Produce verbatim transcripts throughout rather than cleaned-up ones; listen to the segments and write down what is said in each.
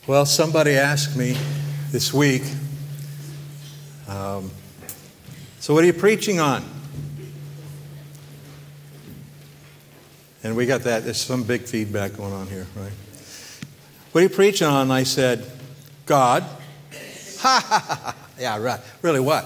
Well, somebody asked me this week, um, so what are you preaching on? And we got that. There's some big feedback going on here, right? What are you preaching on? And I said, God. Ha ha ha. Yeah, right. Really, what?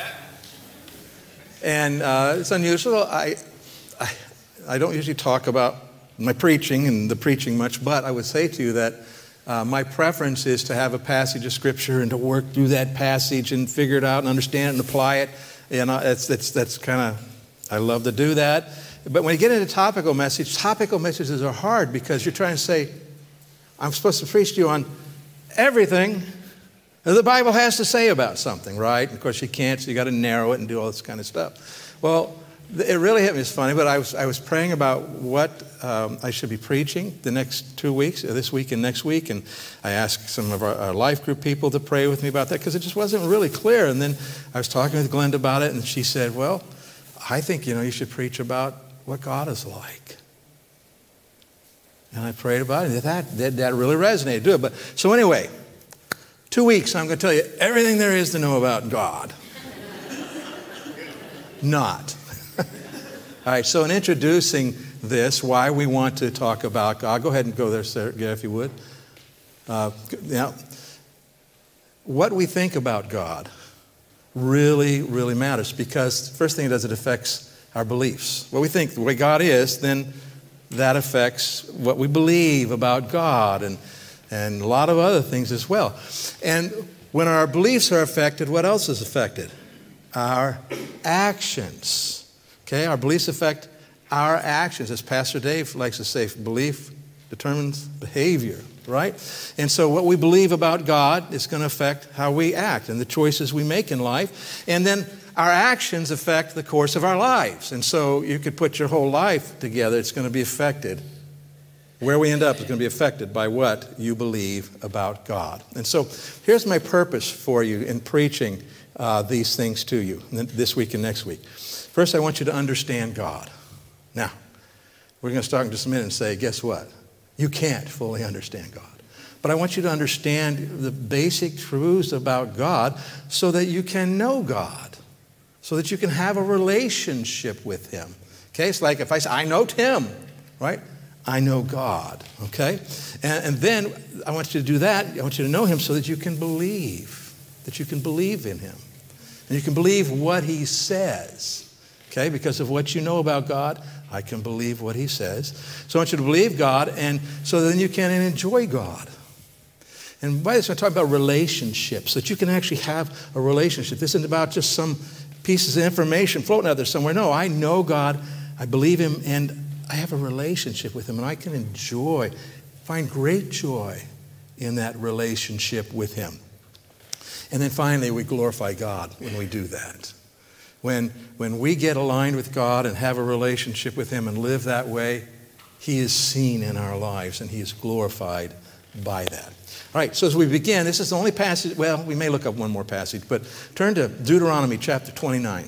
And uh, it's unusual. I, I I don't usually talk about my preaching and the preaching much, but I would say to you that uh, my preference is to have a passage of Scripture and to work through that passage and figure it out and understand it and apply it. And that's that's that's kind of, I love to do that. But when you get into topical message, topical messages are hard because you're trying to say, I'm supposed to preach to you on everything that the Bible has to say about something, right? And of course you can't, so you got to narrow it and do all this kind of stuff. Well, it really hit me. It's funny, but I was I was praying about what um, I should be preaching the next two weeks, or this week and next week, and I asked some of our, our life group people to pray with me about that because it just wasn't really clear. And then I was talking with Glenda about it, and she said, "Well, I think you know you should preach about what God is like." And I prayed about it. That that, that really resonated. Do it. But so anyway, two weeks I'm going to tell you everything there is to know about God. Not. All right, so in introducing this, why we want to talk about God, go ahead and go there, sir, if you would. Uh, now, what we think about God really, really matters because the first thing it does, it affects our beliefs. What we think, the way God is, then that affects what we believe about God and, and a lot of other things as well. And when our beliefs are affected, what else is affected? Our actions. Okay, our beliefs affect our actions. As Pastor Dave likes to say, belief determines behavior, right? And so what we believe about God is going to affect how we act and the choices we make in life. And then our actions affect the course of our lives. And so you could put your whole life together. It's going to be affected. Where we end up is going to be affected by what you believe about God. And so here's my purpose for you in preaching uh, these things to you this week and next week. First, I want you to understand God. Now, we're going to start in just a minute and say, guess what? You can't fully understand God. But I want you to understand the basic truths about God so that you can know God, so that you can have a relationship with Him. Okay? It's like if I say, I know Tim, right? I know God, okay? And, and then I want you to do that. I want you to know Him so that you can believe, that you can believe in Him. And you can believe what He says. Okay, because of what you know about God, I can believe what He says. So I want you to believe God, and so then you can enjoy God. And by this, I'm talking about relationships, so that you can actually have a relationship. This isn't about just some pieces of information floating out there somewhere. No, I know God, I believe Him, and I have a relationship with Him, and I can enjoy, find great joy in that relationship with Him. And then finally, we glorify God when we do that. When, when we get aligned with God and have a relationship with Him and live that way, He is seen in our lives and He is glorified by that. All right, so as we begin, this is the only passage, well, we may look up one more passage, but turn to Deuteronomy chapter twenty-nine.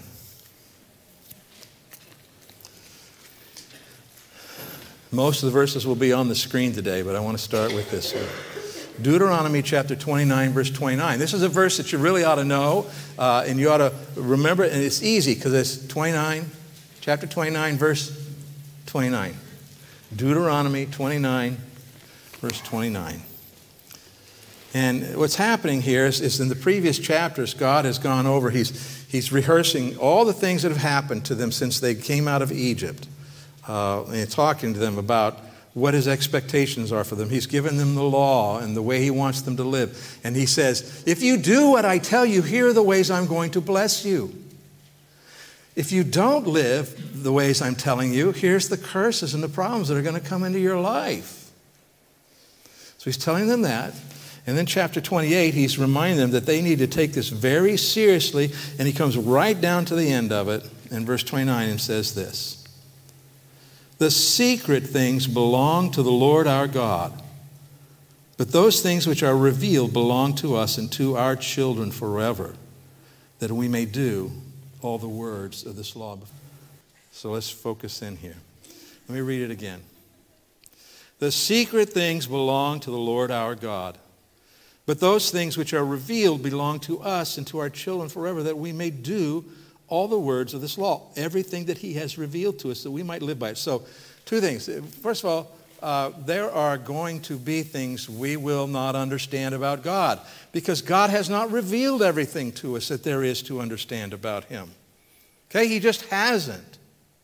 Most of the verses will be on the screen today, but I want to start with this one. Deuteronomy chapter twenty-nine, verse twenty-nine. This is a verse that you really ought to know, uh, and you ought to remember it, and it's easy because it's twenty-nine, chapter twenty-nine, verse twenty-nine. Deuteronomy twenty-nine, verse twenty-nine. And what's happening here is, is in the previous chapters, God has gone over, he's, he's rehearsing all the things that have happened to them since they came out of Egypt, uh, and talking to them about what His expectations are for them. He's given them the law and the way He wants them to live. And He says, if you do what I tell you, here are the ways I'm going to bless you. If you don't live the ways I'm telling you, here's the curses and the problems that are going to come into your life. So He's telling them that. And then chapter twenty-eight, He's reminding them that they need to take this very seriously. And He comes right down to the end of it in verse twenty-nine and says this. The secret things belong to the Lord our God, but those things which are revealed belong to us and to our children forever, that we may do all the words of this law. So let's focus in here. Let me read it again. The secret things belong to the Lord our God, But those things which are revealed belong to us and to our children forever, that we may do all the words of this law, everything that he has revealed to us, that we might live by it. So, two things. First of all, uh, there are going to be things we will not understand about God, because God has not revealed everything to us that there is to understand about him. Okay? He just hasn't.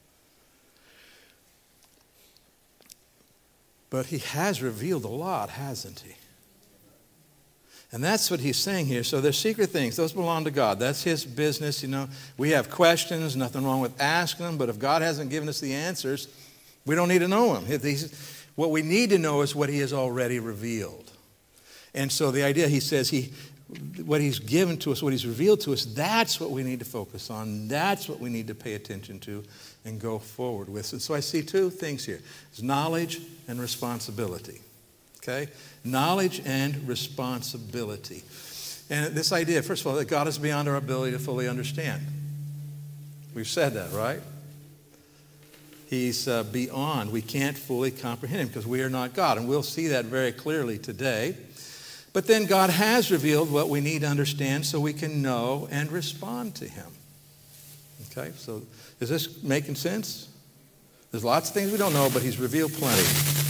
But he has revealed a lot, hasn't he? And that's what he's saying here. So there's secret things. Those belong to God. That's his business, you know. We have questions, nothing wrong with asking them, but if God hasn't given us the answers, we don't need to know them. If he's, what we need to know is what he has already revealed. And so the idea, he says, he, what he's given to us, what he's revealed to us, that's what we need to focus on. That's what we need to pay attention to and go forward with. And so I see two things here. It's knowledge and responsibility. Okay? Knowledge and responsibility. And this idea, first of all, that God is beyond our ability to fully understand. We've said that, right? He's uh, beyond. We can't fully comprehend him because we are not God. And we'll see that very clearly today. But then God has revealed what we need to understand so we can know and respond to him. Okay? So is this making sense? There's lots of things we don't know, but he's revealed plenty.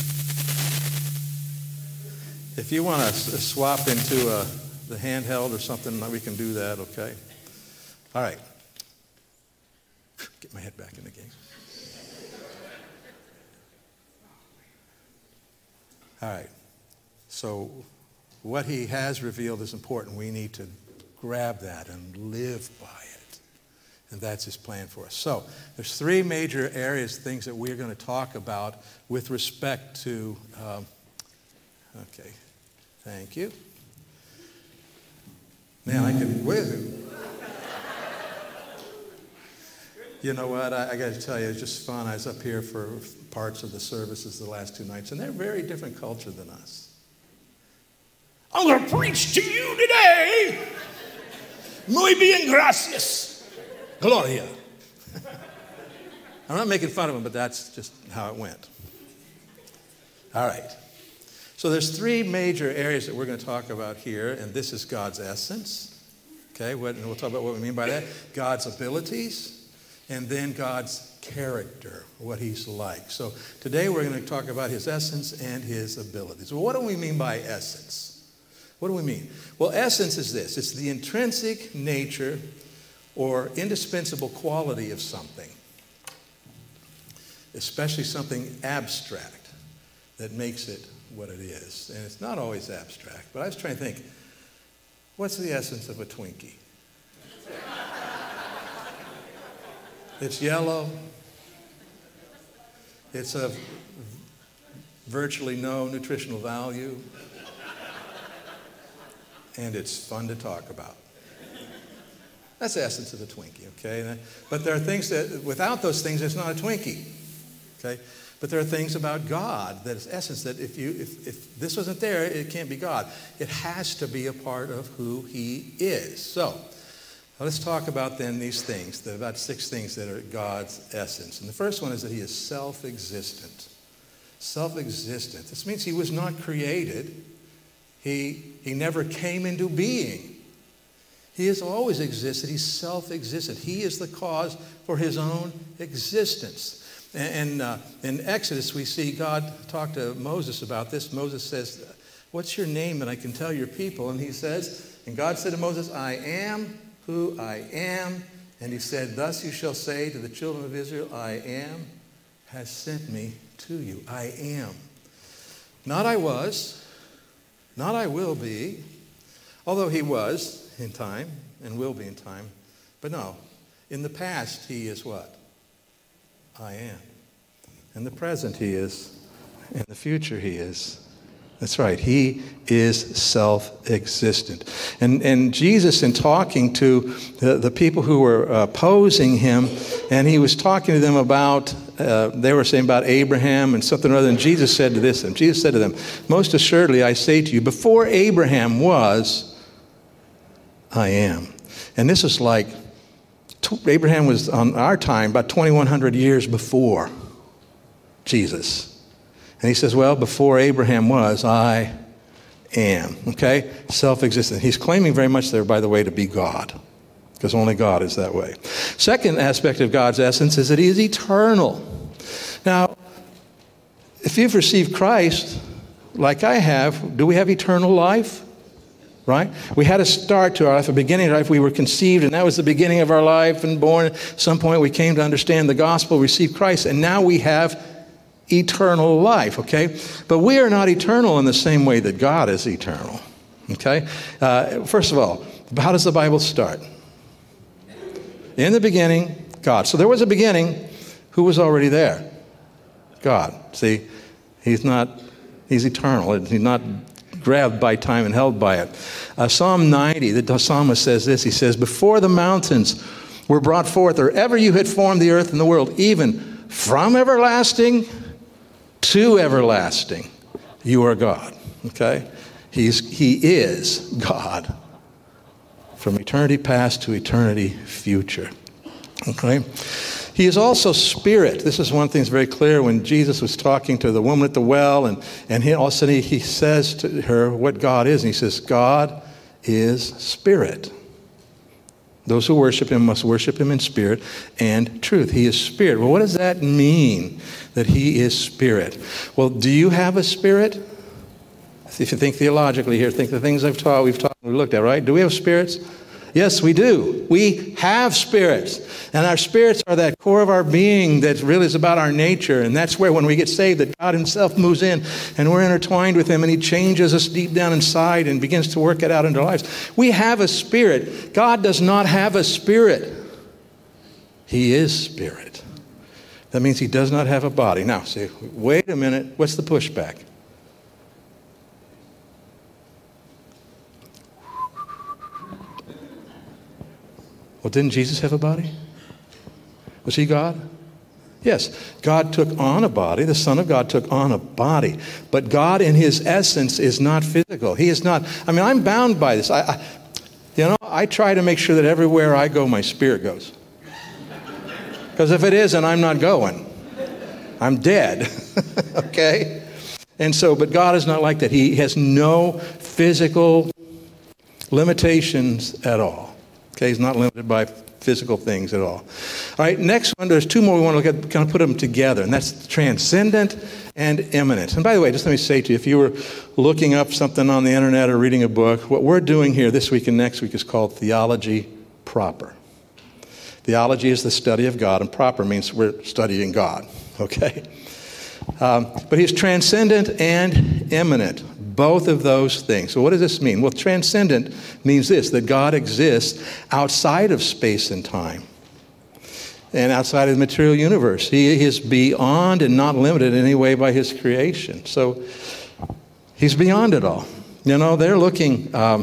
If you want to swap into uh, the handheld or something, we can do that, okay? All right. Get my head back in the game. All right. So what he has revealed is important. We need to grab that and live by it. And that's his plan for us. So there's three major areas, things that we're going to talk about with respect to, um, okay. Thank you. Man, I could, where is it? You know what, I, I got to tell you, it's just fun. I was up here for parts of the services the last two nights, and they're a very different culture than us. I'm going to preach to you today. Muy bien, gracias. Gloria. I'm not making fun of them, but that's just how it went. All right. So there's three major areas that we're going to talk about here, and this is God's essence. Okay, what, and we'll talk about what we mean by that. God's abilities, and then God's character, what he's like. So today we're going to talk about his essence and his abilities. Well, what do we mean by essence? What do we mean? Well, essence is this. It's the intrinsic nature or indispensable quality of something, especially something abstract that makes it what it is. And it's not always abstract, but I was trying to think, what's the essence of a Twinkie? It's yellow. It's of virtually no nutritional value. And it's fun to talk about. That's the essence of the Twinkie, okay? But there are things that, without those things, it's not a Twinkie, okay? But there are things about God that is essence that if you if, if this wasn't there, it can't be God. It has to be a part of who he is. So let's talk about then these things, the, about six things that are God's essence. And the first one is that he is self-existent. Self-existent. This means he was not created. He, he never came into being. He has always existed. He's self-existent. He is the cause for his own existence. And uh, in Exodus, we see God talk to Moses about this. Moses says, what's your name that I can tell your people? And he says, and God said to Moses, I am who I am. And he said, thus you shall say to the children of Israel, I am has sent me to you. I am. Not I was, not I will be, although he was in time and will be in time. But no, in the past, he is what? I am. In the present, he is. In the future, he is. That's right. He is self-existent. And, and Jesus, in talking to the, the people who were opposing him, and he was talking to them about, uh, they were saying about Abraham and something or other, and Jesus said to this, and Jesus said to them, most assuredly I say to you, before Abraham was, I am. And this is like, Abraham was on our time about twenty-one hundred years before Jesus. And he says, well, before Abraham was, I am. Okay? Self-existent. He's claiming very much there, by the way, to be God, because only God is that way. Second aspect of God's essence is that he is eternal. Now, if you've received Christ, like I have, do we have eternal life? Right? We had a start to our life, a beginning of our life. We were conceived, and that was the beginning of our life and born. At some point, we came to understand the gospel, received Christ, and now we have eternal life, okay? But we are not eternal in the same way that God is eternal, okay? Uh, first of all, how does the Bible start? In the beginning, God. So there was a beginning. Who was already there? God. See, he's not, he's eternal. He's not grabbed by time and held by it. Uh, Psalm ninety, the psalmist says this. He says, before the mountains were brought forth, or ever you had formed the earth and the world, even from everlasting to everlasting, you are God. Okay? He's, he is God. From eternity past to eternity future. Okay? He is also spirit. This is one thing that's very clear when Jesus was talking to the woman at the well, and, and he, all of a sudden he, he says to her what God is. And he says, God is spirit. Those who worship him must worship him in spirit and truth. He is spirit. Well, what does that mean, that he is spirit? Well, do you have a spirit? If you think theologically here, think the things I've taught, we've taught, we looked at, right? Do we have spirits? Yes, we do. We have spirits. And our spirits are that core of our being that really is about our nature. And that's where, when we get saved, that God himself moves in and we're intertwined with him and he changes us deep down inside and begins to work it out into our lives. We have a spirit. God does not have a spirit. He is spirit. That means he does not have a body. Now, see, wait a minute. What's the pushback? Well, didn't Jesus have a body? Was he God? Yes. God took on a body. The Son of God took on a body. But God in his essence is not physical. He is not. I mean, I'm bound by this. I, I, you know, I try to make sure that everywhere I go, my spirit goes. Because if it isn't, I'm not going. I'm dead. Okay? And so, but God is not like that. He has no physical limitations at all. Okay, he's not limited by physical things at all. All right, next one, there's two more we want to look at, kind of put them together, and that's transcendent and immanent. And by the way, just let me say to you, if you were looking up something on the internet or reading a book, what we're doing here this week and next week is called theology proper. Theology is the study of God, and proper means we're studying God, okay? Um, but he's transcendent and immanent. Both of those things. So what does this mean? Well, transcendent means this, that God exists outside of space and time and outside of the material universe. He is beyond and not limited in any way by his creation. So he's beyond it all. You know, they're looking, um,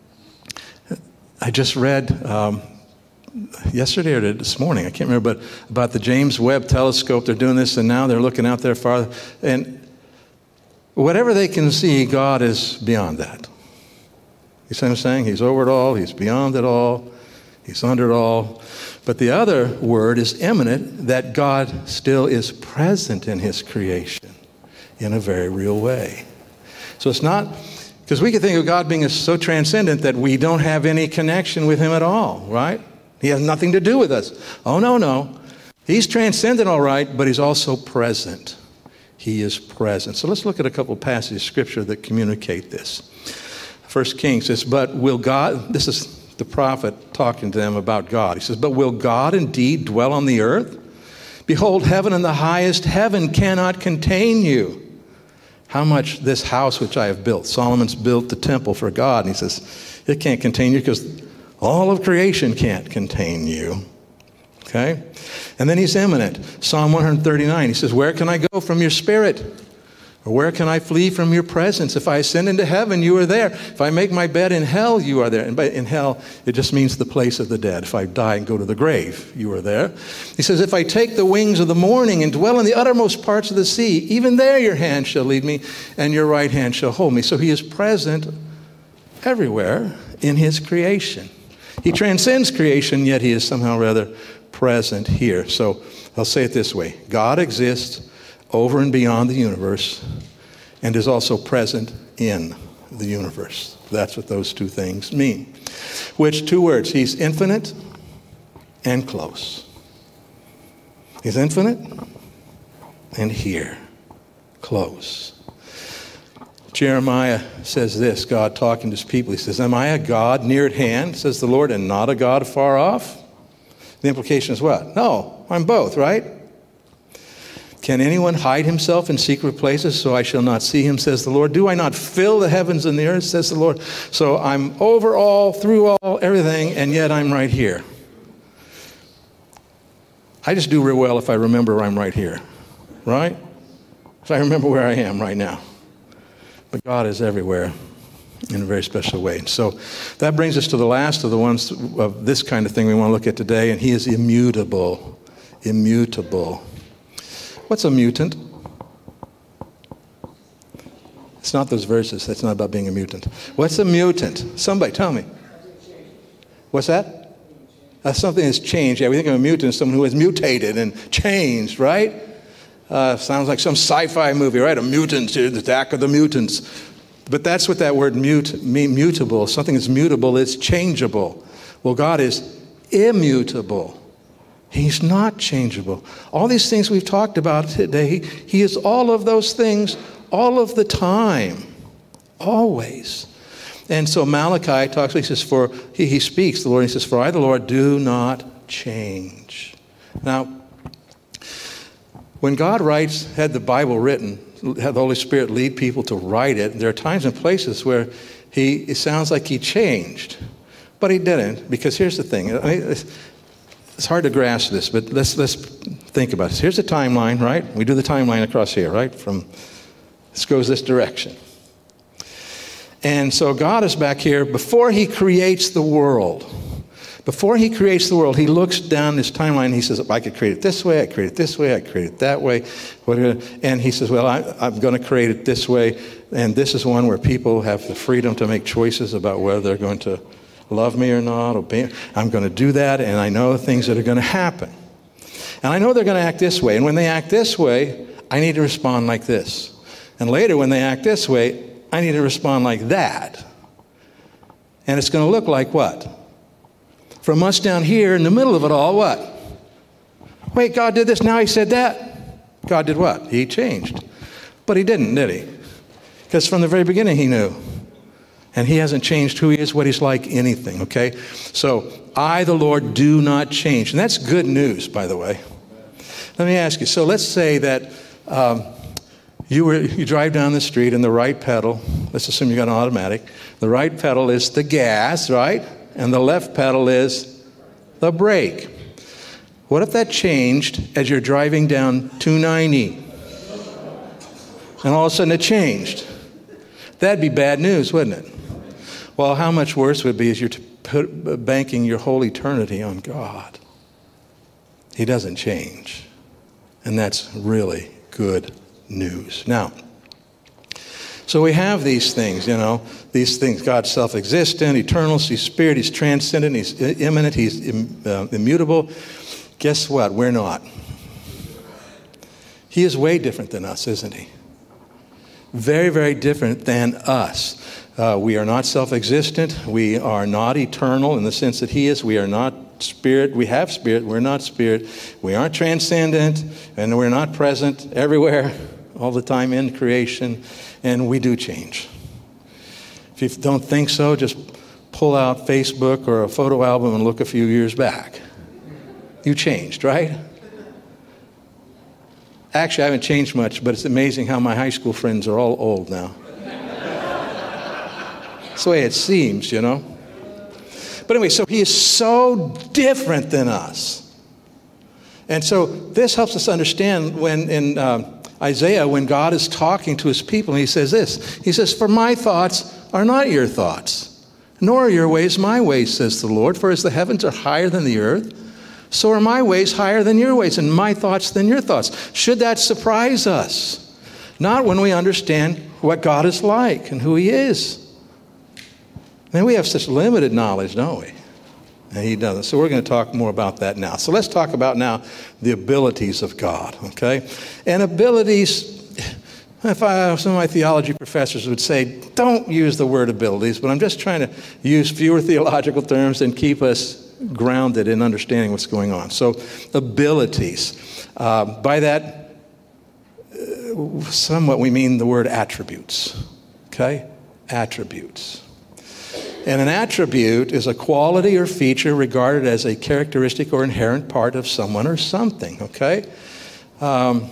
I just read um, yesterday or this morning, I can't remember, but about the James Webb telescope. They're doing this, and now they're looking out there farther. And whatever they can see, God is beyond that. You see what I'm saying? He's over it all. He's beyond it all. He's under it all. But the other word is immanent, that God still is present in his creation in a very real way. So it's not, because we can think of God being so transcendent that we don't have any connection with him at all, right? He has nothing to do with us. Oh, no, no. He's transcendent, all right, but he's also present. He is present. So let's look at a couple passages of Scripture that communicate this. First Kings says, but will God, this is the prophet talking to them about God. He says, but will God indeed dwell on the earth? Behold, heaven and the highest heaven cannot contain you. How much this house which I have built. Solomon's built the temple for God. And he says, it can't contain you because all of creation can't contain you. Okay? And then he's immanent. Psalm one thirty-nine, he says, where can I go from your spirit? Or where can I flee from your presence? If I ascend into heaven, you are there. If I make my bed in hell, you are there. And by in hell, it just means the place of the dead. If I die and go to the grave, you are there. He says, if I take the wings of the morning and dwell in the uttermost parts of the sea, even there your hand shall lead me, and your right hand shall hold me. So he is present everywhere in his creation. He transcends creation, yet he is somehow rather present here. So I'll say it this way. God exists over and beyond the universe and is also present in the universe. That's what those two things mean. Which two words? He's infinite and close. He's infinite and here, close. Jeremiah says this, God talking to his people. He says, am I a God near at hand, says the Lord, and not a God far off? The implication is what? No, I'm both, right? Can anyone hide himself in secret places so I shall not see him, says the Lord? Do I not fill the heavens and the earth, says the Lord? So I'm over all, through all, everything, and yet I'm right here. I just do real well if I remember I'm right here, right? If I remember where I am right now. But God is everywhere in a very special way. And so that brings us to the last of the ones of this kind of thing we want to look at today, and he is immutable. Immutable. What's a mutant? It's not those verses. That's not about being a mutant. What's a mutant? Somebody tell me. What's that? Uh, something has changed. Yeah, we think of a mutant as someone who has mutated and changed, right? Uh, sounds like some sci-fi movie, right? A mutant, the attack of the mutants. But that's what that word mute, mutable, something that's mutable, it's changeable. Well, God is immutable. He's not changeable. All these things we've talked about today, he, he is all of those things all of the time, always. And so Malachi talks, he says, for, he, he speaks, the Lord, he says, for I, the Lord, do not change. Now, when God writes, had the Bible written, had the Holy Spirit lead people to write it, there are times and places where he, it sounds like he changed. But he didn't, because here's the thing. I mean, it's, it's hard to grasp this, but let's, let's think about this. Here's the timeline, right? We do the timeline across here, right? From, this goes this direction. And so God is back here before he creates the world. Before he creates the world, he looks down this timeline and he says, I could create it this way, I create it this way, I create it that way. And he says, well, I, I'm going to create it this way. And this is one where people have the freedom to make choices about whether they're going to love me or not. Obey. I'm going to do that, and I know things that are going to happen. And I know they're going to act this way. And when they act this way, I need to respond like this. And later, when they act this way, I need to respond like that. And it's going to look like what? From us down here in the middle of it all, what? Wait, God did this, now he said that. God did what? He changed. But he didn't, did he? Because from the very beginning he knew. And he hasn't changed who he is, what he's like, anything, okay? So, I, the Lord, do not change. And that's good news, by the way. Let me ask you, so let's say that um, you were you drive down the street and the right pedal, let's assume you got an automatic, the right pedal is the gas, right? And the left pedal is the brake. What if that changed as you're driving down two ninety? And all of a sudden it changed. That'd be bad news, wouldn't it? Well, how much worse would it be as you're to put, banking your whole eternity on God? He doesn't change. And that's really good news. Now, so we have these things, you know, these things. God's self-existent, eternal, he's spirit, he's transcendent, he's immanent, he's Im, uh, immutable. Guess what? We're not. He is way different than us, isn't he? Very, very different than us. Uh, we are not self-existent. We are not eternal in the sense that he is. We are not spirit. We have spirit. We're not spirit. We aren't transcendent, and we're not present everywhere all the time in creation, and we do change. If you don't think so, just pull out Facebook or a photo album and look a few years back. You changed, right? Actually, I haven't changed much, but it's amazing how my high school friends are all old now. That's the way it seems, you know. But anyway, so he is so different than us. And so this helps us understand when in uh, Isaiah, when God is talking to his people, and he says this. He says, for my thoughts are not your thoughts, nor are your ways my ways, says the Lord. For as the heavens are higher than the earth, so are my ways higher than your ways, and my thoughts than your thoughts. Should that surprise us? Not when we understand what God is like and who he is. Man, we have such limited knowledge, don't we? And he doesn't. So we're going to talk more about that now. So let's talk about now the abilities of God, okay? And abilities, If I, some of my theology professors would say, don't use the word abilities, but I'm just trying to use fewer theological terms and keep us grounded in understanding what's going on. So, abilities. Uh, by that, uh, somewhat we mean the word attributes. Okay? Attributes. And an attribute is a quality or feature regarded as a characteristic or inherent part of someone or something. Okay? Um,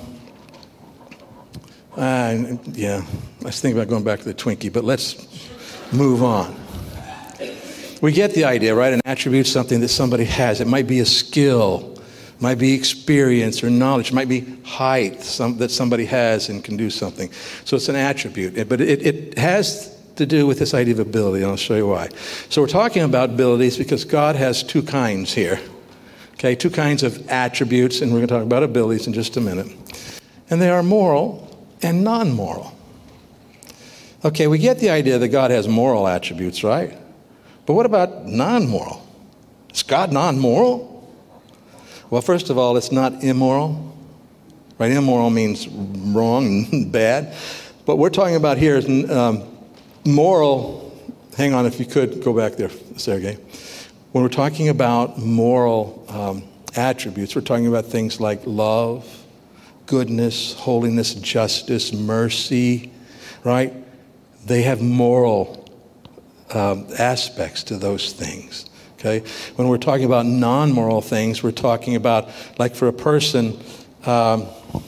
Uh, yeah, I was thinking about going back to the Twinkie, but let's move on. We get the idea, right? An attribute is something that somebody has. It might be a skill, it might be experience or knowledge, it might be height some, that somebody has and can do something. So it's an attribute, but it, it has to do with this idea of ability, and I'll show you why. So we're talking about abilities because God has two kinds here. Okay, two kinds of attributes, and we're going to talk about abilities in just a minute. And they are moral and non-moral. Okay, we get the idea that God has moral attributes, right? But what about non-moral? Is God non-moral? Well, first of all, it's not immoral. Right? Immoral means wrong and bad. But we're talking about here is um, moral. Hang on, if you could go back there, Sergey. When we're talking about moral um, attributes, we're talking about things like love, goodness, holiness, justice, mercy, right? They have moral um, aspects to those things, okay? When we're talking about non-moral things, we're talking about, like for a person, um,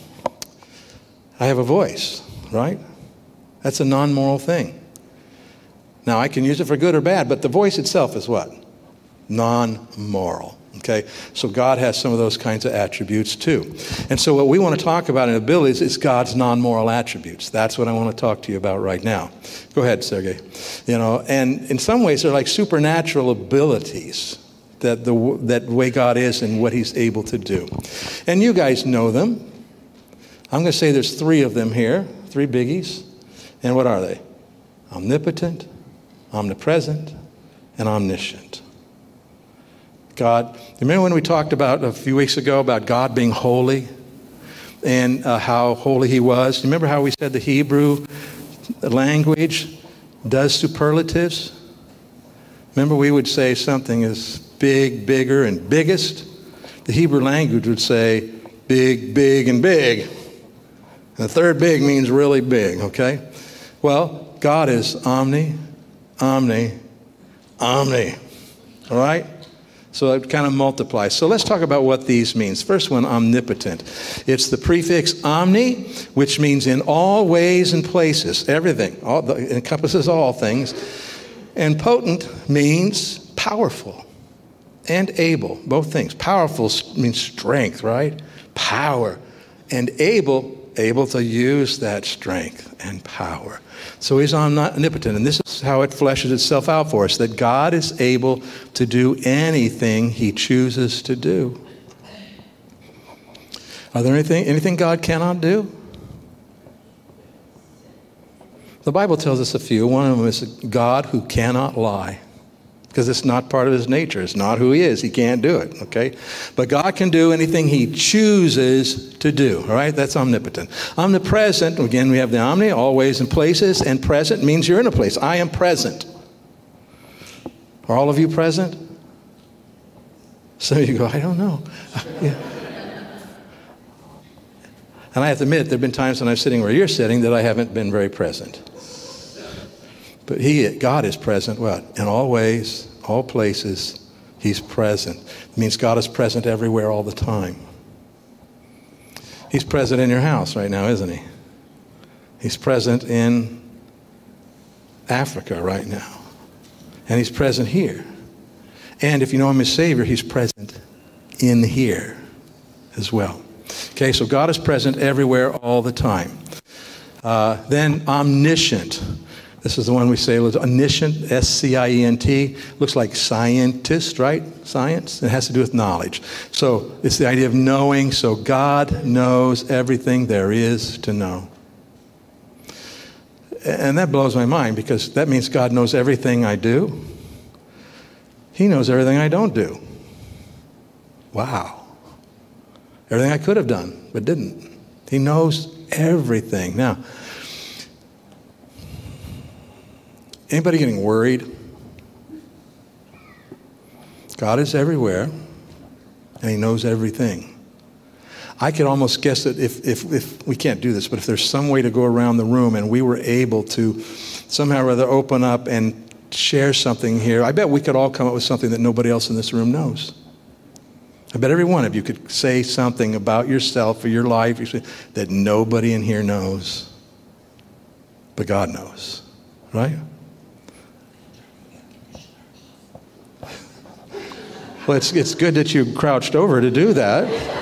I have a voice, right? That's a non-moral thing. Now, I can use it for good or bad, but the voice itself is what? Non-moral. Okay, so God has some of those kinds of attributes too. And so what we want to talk about in abilities is God's non-moral attributes. That's what I want to talk to you about right now. Go ahead, Sergey. You know, and in some ways they're like supernatural abilities that the that way God is and what he's able to do. And you guys know them. I'm going to say there's three of them here, three biggies. And what are they? Omnipotent, omnipresent, and omniscient. God, remember when we talked about a few weeks ago about God being holy and uh, how holy he was? Remember how we said the Hebrew language does superlatives? Remember we would say something is big, bigger, and biggest? The Hebrew language would say big, big, and big. And the third big means really big, okay? Well, God is omni, omni, omni, all right? So it kind of multiplies. So let's talk about what these means. First one, omnipotent. It's the prefix omni, which means in all ways and places, everything. All, it encompasses all things. And potent means powerful and able, both things. Powerful means strength, right? Power. And able, able to use that strength and power. So he's omnipotent, and this is how it fleshes itself out for us, that God is able to do anything he chooses to do. Are there anything, anything God cannot do? The Bible tells us a few. One of them is God who cannot lie, because it's not part of his nature. It's not who he is. He can't do it, okay? But God can do anything he chooses to do, all right? That's omnipotent. Omnipresent, again, we have the omni, always in places, and present means you're in a place. I am present. Are all of you present? Some of you go, I don't know. Yeah. And I have to admit, there have been times when I'm sitting where you're sitting that I haven't been very present. But he, God is present, what? In all ways, all places, he's present. It means God is present everywhere all the time. He's present in your house right now, isn't he? He's present in Africa right now. And he's present here. And if you know him as Savior, he's present in here as well. Okay, so God is present everywhere all the time. Uh, then omniscient. This is the one we say, omniscient, S C I E N T. Looks like scientist, right? Science. It has to do with knowledge. So it's the idea of knowing. So God knows everything there is to know. And that blows my mind, because that means God knows everything I do. He knows everything I don't do. Wow. Everything I could have done, but didn't. He knows everything. Now, Anybody getting worried? God is everywhere, and he knows everything. I could almost guess that if, if, if we can't do this, but if there's some way to go around the room and we were able to somehow or other open up and share something here, I bet we could all come up with something that nobody else in this room knows. I bet every one of you could say something about yourself or your life that nobody in here knows, but God knows, right? Well, it's, it's good that you crouched over to do that.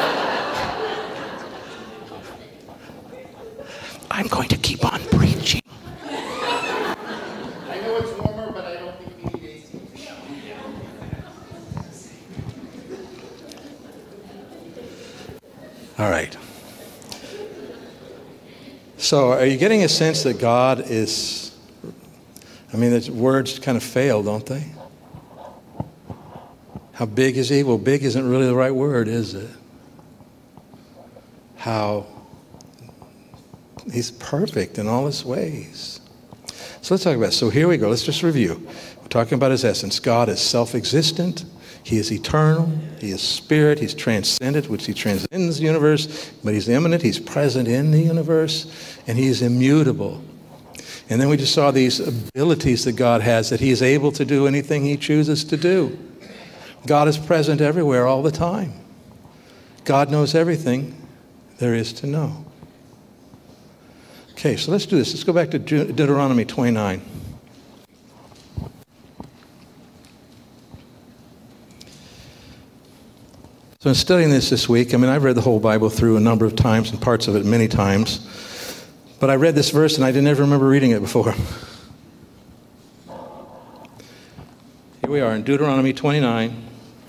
I'm going to keep on preaching. I know it's warmer, but I don't think we need A C. All right. So are you getting a sense that God is, I mean, the words kind of fail, don't they? How big is he? Well, big isn't really the right word, is it? How he's perfect in all his ways. So let's talk about it. So here we go. Let's just review. We're talking about his essence. God is self-existent. He is eternal. He is spirit. He's transcendent, which he transcends the universe. But he's immanent. He's present in the universe. And he is immutable. And then we just saw these abilities that God has, that he is able to do anything he chooses to do. God is present everywhere all the time. God knows everything there is to know. Okay, so let's do this. Let's go back to Deuteronomy twenty-nine. So in studying this this week, I mean, I've read the whole Bible through a number of times and parts of it many times. But I read this verse and I didn't ever remember reading it before. Here we are in Deuteronomy twenty-nine.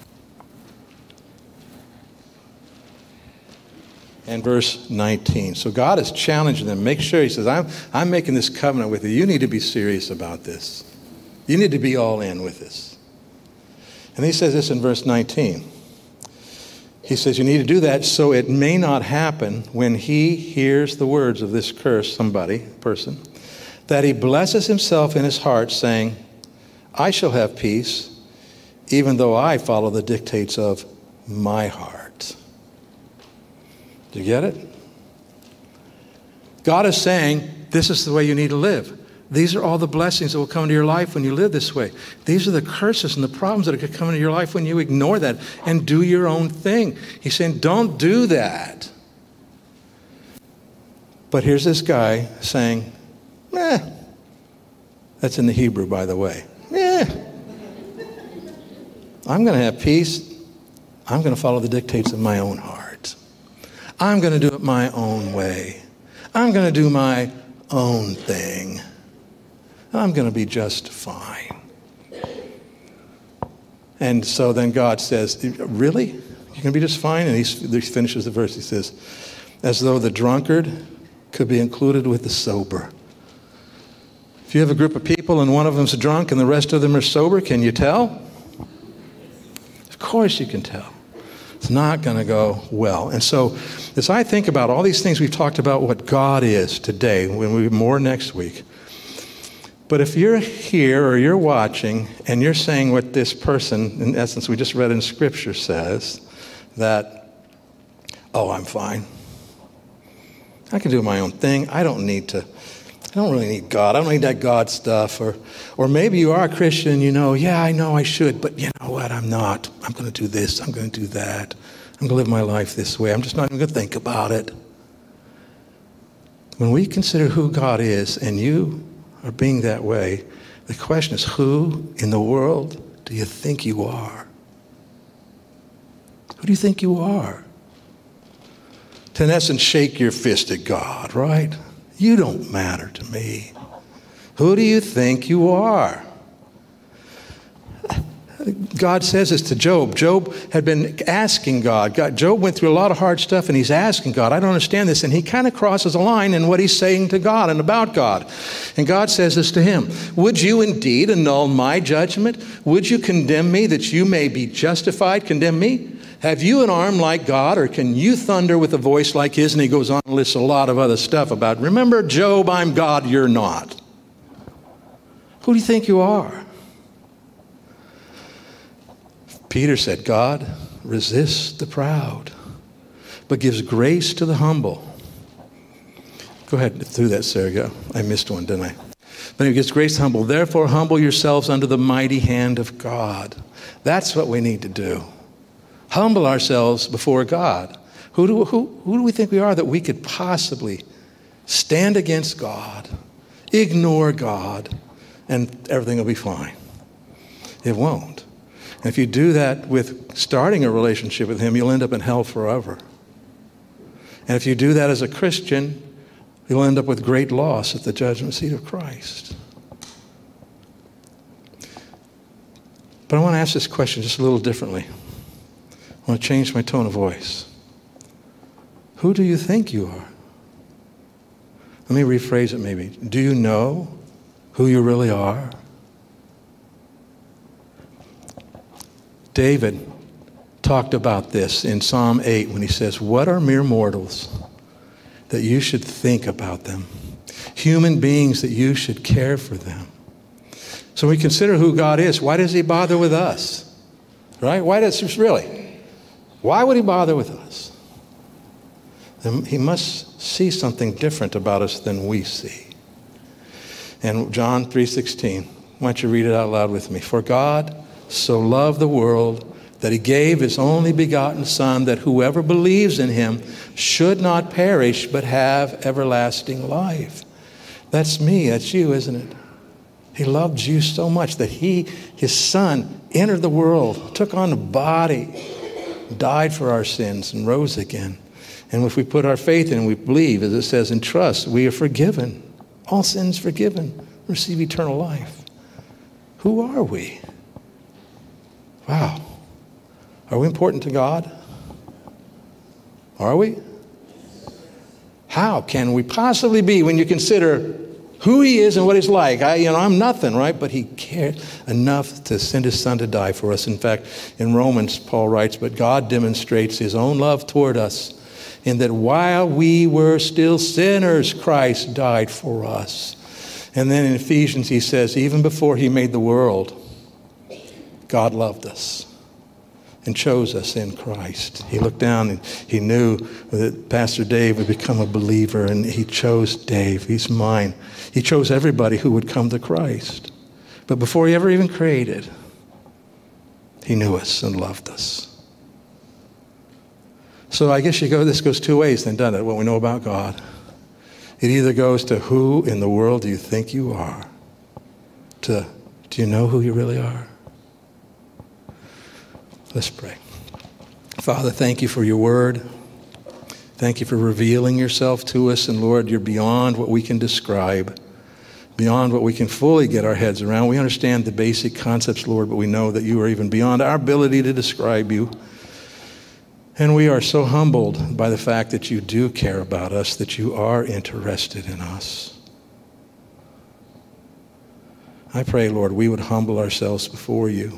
And verse nineteen. So God is challenging them. Make sure, he says, I'm, I'm making this covenant with you. You need to be serious about this. You need to be all in with this. And he says this in verse nineteen. He says, you need to do that so it may not happen when he hears the words of this curse, somebody, person, that he blesses himself in his heart, saying, I shall have peace, even though I follow the dictates of my heart. Do you get it? God is saying, this is the way you need to live. These are all the blessings that will come into your life when you live this way. These are the curses and the problems that could come into your life when you ignore that and do your own thing. He's saying, don't do that. But here's this guy saying, eh. That's in the Hebrew, by the way. Eh. I'm going to have peace. I'm going to follow the dictates of my own heart. I'm going to do it my own way. I'm going to do my own thing. I'm going to be just fine. And so then God says, really? You're going to be just fine? And he finishes the verse. He says, as though the drunkard could be included with the sober. If you have a group of people and one of them's drunk and the rest of them are sober, can you tell? Of course you can tell. It's not going to go well. And so as I think about all these things we've talked about, what God is today, when we more next week. But if you're here or you're watching and you're saying what this person, in essence, we just read in Scripture says, that, oh, I'm fine. I can do my own thing. I don't need to, I don't really need God. I don't need that God stuff. Or, or maybe you are a Christian, you know, yeah, I know I should, but you know what? I'm not. I'm going to do this. I'm going to do that. I'm going to live my life this way. I'm just not even going to think about it. When we consider who God is and you are being that way, the question is, who in the world do you think you are? Who do you think you are? To, in essence, shake your fist at God, right? You don't matter to me. Who do you think you are? God says this to Job. Job had been asking God. God. Job went through a lot of hard stuff, and he's asking God, I don't understand this. And he kind of crosses a line in what he's saying to God and about God. And God says this to him. Would you indeed annul my judgment? Would you condemn me that you may be justified? Condemn me? Have you an arm like God, or can you thunder with a voice like his? And he goes on and lists a lot of other stuff about, remember, Job, I'm God, you're not. Who do you think you are? Peter said, God resists the proud, but gives grace to the humble. Go ahead through that, Sergio. I missed one, didn't I? But he gives grace to the humble. Therefore, humble yourselves under the mighty hand of God. That's what we need to do. Humble ourselves before God. Who do, who, who do we think we are that we could possibly stand against God, ignore God, and everything will be fine? It won't. And if you do that with starting a relationship with him, you'll end up in hell forever. And if you do that as a Christian, you'll end up with great loss at the judgment seat of Christ. But I want to ask this question just a little differently. I want to change my tone of voice. Who do you think you are? Let me rephrase it maybe. Do you know who you really are? David talked about this in Psalm eight when he says, what are mere mortals that you should think about them? Human beings that you should care for them. So we consider who God is. Why does he bother with us? Right? Why does, really? Why would he bother with us? Then he must see something different about us than we see. And John three sixteen, why don't you read it out loud with me? For God so loved the world that he gave his only begotten Son, that whoever believes in him should not perish, but have everlasting life. That's me, that's you, isn't it? He loved you so much that he, his Son, entered the world, took on a body, died for our sins, and rose again. And if we put our faith in and we believe, as it says in trust, we are forgiven. All sins forgiven. Receive eternal life. Who are we? Wow. Are we important to God? Are we? How can we possibly be when you consider who he is and what he's like? I, you know, I'm nothing, right? But he cared enough to send his Son to die for us. In fact, in Romans, Paul writes, but God demonstrates his own love toward us in that while we were still sinners, Christ died for us. And then in Ephesians, he says, even before he made the world, God loved us and chose us in Christ. He looked down and he knew that Pastor Dave would become a believer, and he chose Dave. He's mine. He chose everybody who would come to Christ. But before he ever even created, he knew us and loved us. So I guess you go, this goes two ways then, doesn't it? What we know about God. It either goes to who in the world do you think you are? To, do you know who you really are? Let's pray. Father, thank you for your word. Thank you for revealing yourself to us. And Lord, you're beyond what we can describe, beyond what we can fully get our heads around. We understand the basic concepts, Lord, but we know that you are even beyond our ability to describe you. And we are so humbled by the fact that you do care about us, that you are interested in us. I pray, Lord, we would humble ourselves before you.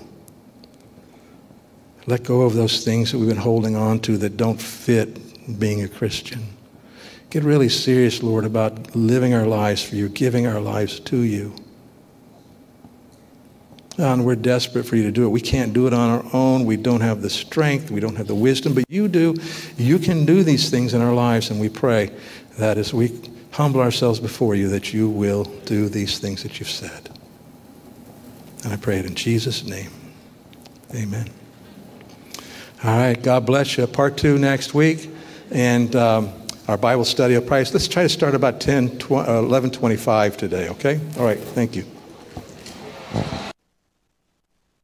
Let go of those things that we've been holding on to that don't fit being a Christian. Get really serious, Lord, about living our lives for you, giving our lives to you. And we're desperate for you to do it. We can't do it on our own. We don't have the strength. We don't have the wisdom. But you do. You can do these things in our lives. And we pray that as we humble ourselves before you, that you will do these things that you've said. And I pray it in Jesus' name. Amen. All right. God bless you. Part two next week. And um, our Bible study of Christ. Let's try to start about ten, eleven twenty-five today, okay? All right. Thank you.